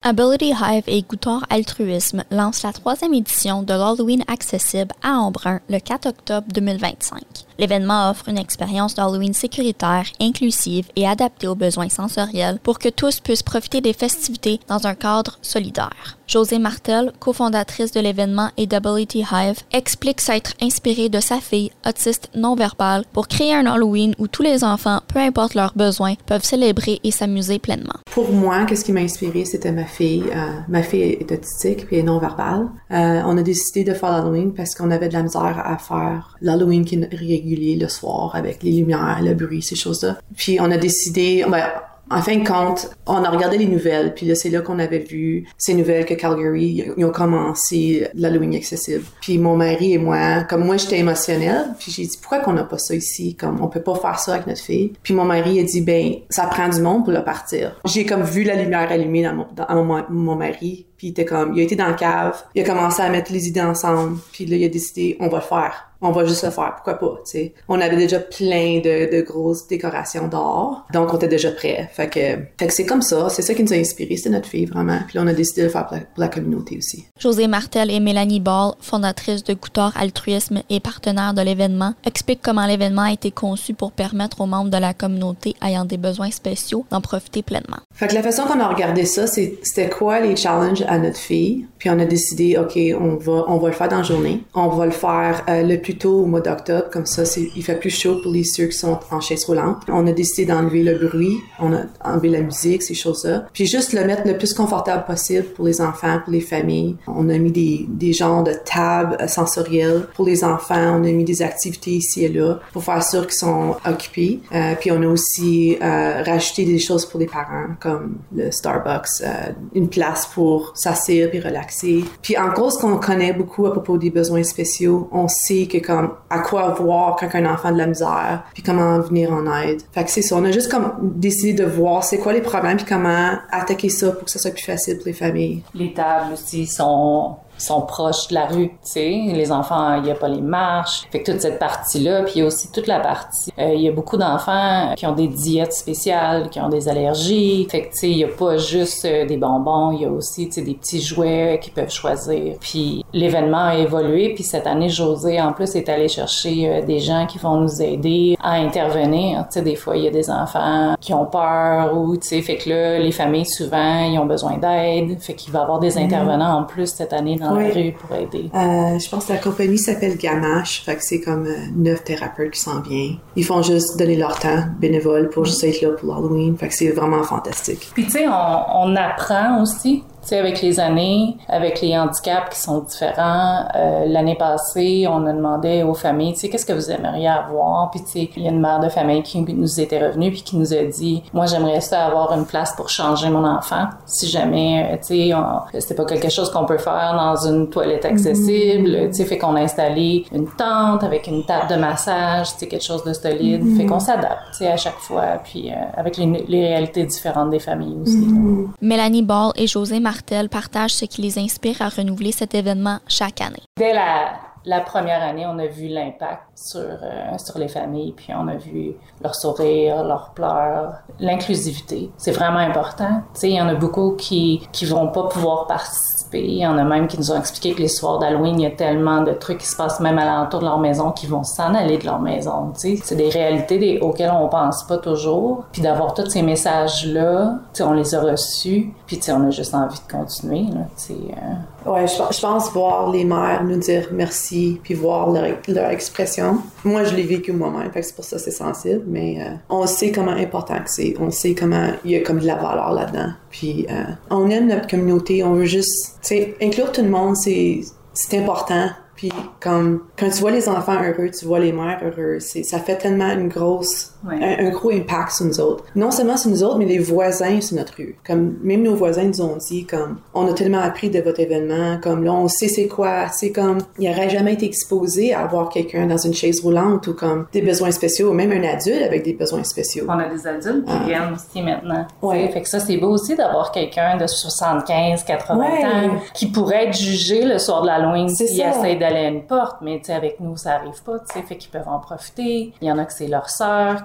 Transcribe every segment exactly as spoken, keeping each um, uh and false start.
Ability Hive et Goutard Altruisme lancent la troisième édition de l'Halloween accessible à Embrun le quatre octobre deux mille vingt-cinq. L'événement offre une expérience d'Halloween sécuritaire, inclusive et adaptée aux besoins sensoriels pour que tous puissent profiter des festivités dans un cadre solidaire. Josée Martel, cofondatrice de l'événement et d'Ability Hive, explique s'être inspirée de sa fille, autiste non-verbale, pour créer un Halloween où tous les enfants, peu importe leurs besoins, peuvent célébrer et s'amuser pleinement. Pour moi, qu'est-ce qui m'a inspirée, c'était ma fille. Euh, ma fille est autistique puis est non-verbale. Euh, on a décidé de faire l'Halloween parce qu'on avait de la misère à faire l'Halloween qui est régulier le soir avec les lumières, le bruit, ces choses-là. Puis on a décidé... Ben, en fin de compte, on a regardé les nouvelles, puis là, c'est là qu'on avait vu ces nouvelles que Calgary, ils ont commencé l'Halloween accessible. Puis mon mari et moi, comme moi, j'étais émotionnelle, puis j'ai dit, pourquoi qu'on n'a pas ça ici? Comme, on peut pas faire ça avec notre fille. Puis mon mari a dit, ben, ça prend du monde pour le partir. J'ai comme vu la lumière allumée dans mon, dans mon, mon mari, puis il était comme, il a été dans la cave, il a commencé à mettre les idées ensemble, puis là, il a décidé, on va le faire. On va juste le faire, pourquoi pas, tu sais. On avait déjà plein de, de grosses décorations dehors, donc on était déjà prêts. Fait que, fait que c'est comme ça, c'est ça qui nous a inspirés, c'était notre fille, vraiment. Puis là, on a décidé de le faire pour la, pour la communauté aussi. Josée Martel et Mélanie Ball, fondatrices de Goutard Altruisme et partenaires de l'événement, expliquent comment l'événement a été conçu pour permettre aux membres de la communauté ayant des besoins spéciaux d'en profiter pleinement. Fait que la façon qu'on a regardé ça, c'est, c'était quoi les challenges à notre fille? Puis on a décidé, OK, on va, on va le faire dans la journée. On va le faire euh, le plus tôt au mois d'octobre, comme ça, c'est, il fait plus chaud pour les ceux qui sont en chaise roulante. On a décidé d'enlever le bruit, on a enlevé la musique, ces choses-là. Puis juste le mettre le plus confortable possible pour les enfants, pour les familles. On a mis des, des genres de tables sensorielles pour les enfants. On a mis des activités ici et là pour faire sûr qu'ils sont occupés. Euh, puis on a aussi euh, rajouté des choses pour les parents, comme le Starbucks, euh, une place pour s'asseoir puis relaxer. Puis en gros, ce qu'on connaît beaucoup à propos des besoins spéciaux, on sait que comme à quoi voir quand un enfant a de la misère, puis comment venir en aide. Fait que c'est ça, on a juste comme décidé de voir c'est quoi les problèmes puis comment attaquer ça pour que ça soit plus facile pour les familles. Les tables aussi sont sont proches de la rue, tu sais. Les enfants, il n'y a pas les marches. Fait que toute cette partie-là, puis il y a aussi toute la partie... Euh, il y a beaucoup d'enfants qui ont des diètes spéciales, qui ont des allergies. Fait que, tu sais, il n'y a pas juste euh, des bonbons, il y a aussi, tu sais, des petits jouets qu'ils peuvent choisir. Puis l'événement a évolué, puis cette année, Josée, en plus, est allée chercher euh, des gens qui vont nous aider à intervenir. Tu sais, des fois, il y a des enfants qui ont peur ou, tu sais, fait que là, les familles, souvent, ils ont besoin d'aide. Fait qu'il va y avoir des intervenants en plus cette année dans oui. la rue pour aider. Euh, je pense que la compagnie s'appelle Gamache, fait que c'est comme euh, neuf thérapeutes qui s'en viennent. Ils font juste donner leur temps bénévole pour juste être là pour l'Halloween, fait que c'est vraiment fantastique. Puis tu sais, on, on apprend aussi. Tu sais, avec les années, avec les handicaps qui sont différents, euh, l'année passée, on a demandé aux familles, tu sais, qu'est-ce que vous aimeriez avoir? Puis tu sais, il y a une mère de famille qui nous était revenue puis qui nous a dit, moi j'aimerais ça avoir une place pour changer mon enfant. Si jamais, tu sais, c'est pas quelque chose qu'on peut faire dans une toilette accessible, mm-hmm. tu sais, fait qu'on a installé une tente avec une table de massage, tu sais, quelque chose de solide, mm-hmm. fait qu'on s'adapte, tu sais, à chaque fois, puis euh, avec les, les réalités différentes des familles aussi. Mm-hmm. Mélanie Ball et Josée Martel partagent ce qui les inspire à renouveler cet événement chaque année. Dès la, la première année, on a vu l'impact sur, euh, sur les familles, puis on a vu leur sourire, leurs pleurs, l'inclusivité. C'est vraiment important. Tu sais, il y en a beaucoup qui qui vont pas pouvoir participer. Il y en a même qui nous ont expliqué que les soirs d'Halloween, il y a tellement de trucs qui se passent même à l'entour de leur maison qui vont s'en aller de leur maison. Tu sais, c'est des réalités des, auxquelles on pense pas toujours. Puis d'avoir tous ces messages-là, tu sais, on les a reçus. Puis tu sais, on a juste envie de continuer. Là, tu sais. Euh... Ouais, je, je pense voir les mères nous dire merci, puis voir leur, leur expression. Moi, je l'ai vécu moi-même, fait que c'est pour ça que c'est sensible. Mais euh, on sait comment important que c'est. On sait comment il y a comme de la valeur là-dedans. Puis euh, on aime notre communauté. On veut juste, tu sais, inclure tout le monde, c'est c'est important. Puis comme quand tu vois les enfants heureux, tu vois les mères heureuses, c'est, ça fait tellement une grosse, ouais. un, un gros impact sur nous autres. Non seulement sur nous autres, mais les voisins sur notre rue. Comme même nos voisins nous ont dit comme on a tellement appris de votre événement, comme là on sait c'est quoi, c'est comme il n'aurait jamais été exposé à avoir quelqu'un dans une chaise roulante ou comme des besoins spéciaux, ou même un adulte avec des besoins spéciaux. On a des adultes qui ah. viennent aussi maintenant. Ouais. Fait que ça c'est beau aussi d'avoir quelqu'un de soixante-quinze, quatre-vingts ouais. ans qui pourrait être jugé le soir de l'Halloween s'il essaie d'aller à une porte, mais tu sais avec nous ça arrive pas, tu sais, fait qu'ils peuvent en profiter. Il y en a que c'est leur sœur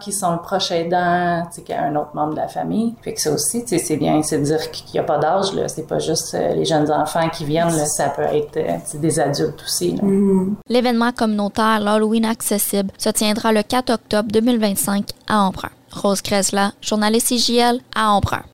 qui sont le proche aidant, tu sais, qu'il y a un autre membre de la famille. Fait que ça aussi, tu sais, c'est bien, c'est de dire qu'il n'y a pas d'âge, là. C'est pas juste euh, les jeunes enfants qui viennent, là. Ça peut être euh, des adultes aussi, là. Mm. L'événement communautaire l'Halloween accessible se tiendra le quatre octobre deux mille vingt-cinq à Embrun. Rose Grezla, journaliste I J L à Embrun.